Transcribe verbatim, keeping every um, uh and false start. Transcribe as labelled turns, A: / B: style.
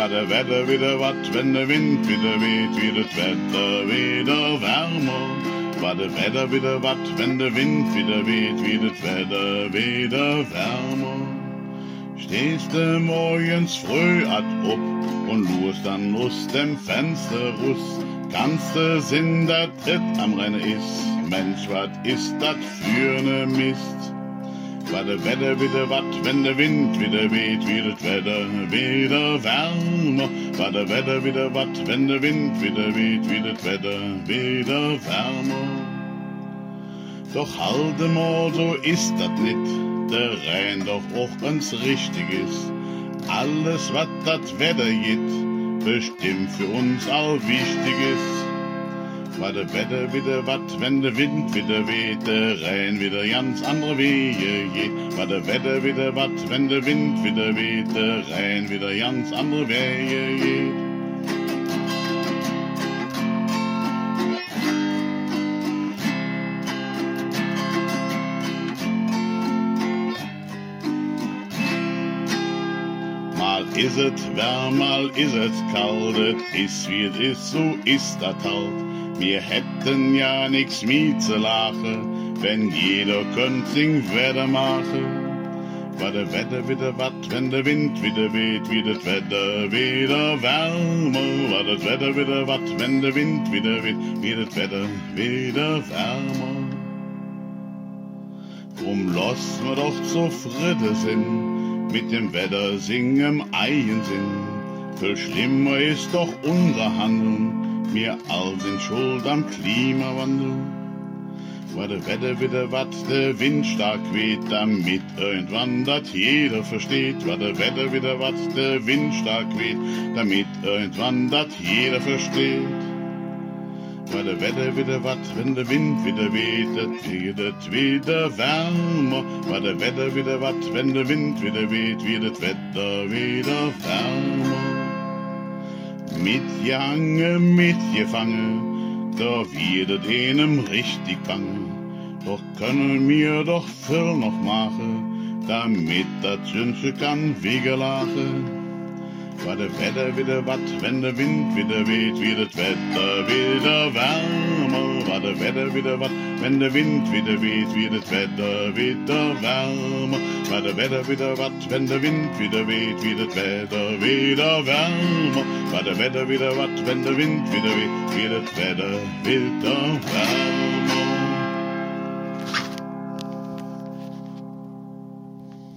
A: war der Wetter wieder wat, wenn der Wind wieder weht, wird das Wetter wieder wärmer. War der Wetter wieder wat, wenn der Wind wieder weht, wird das Wetter wieder wärmer. Stehst du morgens früh ad up und lust dann aus dem Fenster russ, kannst du sehen, dat Tritt am Rennen ist. Mensch, wat ist dat für ne Mist? War der Wetter wieder wat, wenn der Wind wieder weht, wird das Wetter wieder wärmer. War der Wetter wieder wat, wenn der Wind wieder weht, wird das Wetter wieder wärmer. Doch halte mal, so ist dat nit, der Rhein doch auch ganz richtig ist. Alles, wat dat Wetter gibt, bestimmt für uns all wichtig ist. War der Wetter wieder wat, wenn der Wind wieder weht, der Rhein wieder ganz andere Wege geht. War der Wetter wieder wat, wenn der Wind wieder weht, der Rhein wieder ganz andere Wege geht. Mal is es wärm, mal is es kalt, es ist wie es ist, so ist das halt. Wir hätten ja nix mit zu lachen, wenn jeder könnt sing Wetter machen. War der Wetter wieder wat, wenn der Wind wieder weht, wird das Wetter wieder wärmer. War das Wetter wieder wat, wenn der Wind wieder weht, wird das Wetter wieder wärmer. Drum lass wir doch zufrieden sind, mit dem Wetter singen im Eigensinn. Viel schlimmer ist doch unser Handeln, wir all sind schuld am Klimawandel. War der Wetter wieder wat, der Wind stark weht, damit irgendwann dat jeder versteht. War der Wetter wieder wat, der Wind stark weht, damit irgendwann dat jeder versteht. War der Wetter wieder wat, wenn der Wind wieder weht, dat wird es wieder wärmer. War der Wetter wieder wat, wenn der Wind wieder weht, wird das Wetter wieder wärmer. Mitgehangen, mitgefangen, da wird es einem richtig bange. Doch können wir doch viel noch machen, damit das Schönste kann wegelachen. War der Wetter wieder wat, wenn der Wind wieder weht, wird das Wetter wieder wärmer. War der Wetter wieder wat, wenn der Wind wieder weht, wird das Wetter wieder wärmer. War der Wetter wieder wat, wenn der Wind wieder weht, wird das Wetter wieder wärmer. War der Wetter wieder wat, wenn der Wind wieder weht, wird das Wetter wieder wärmer.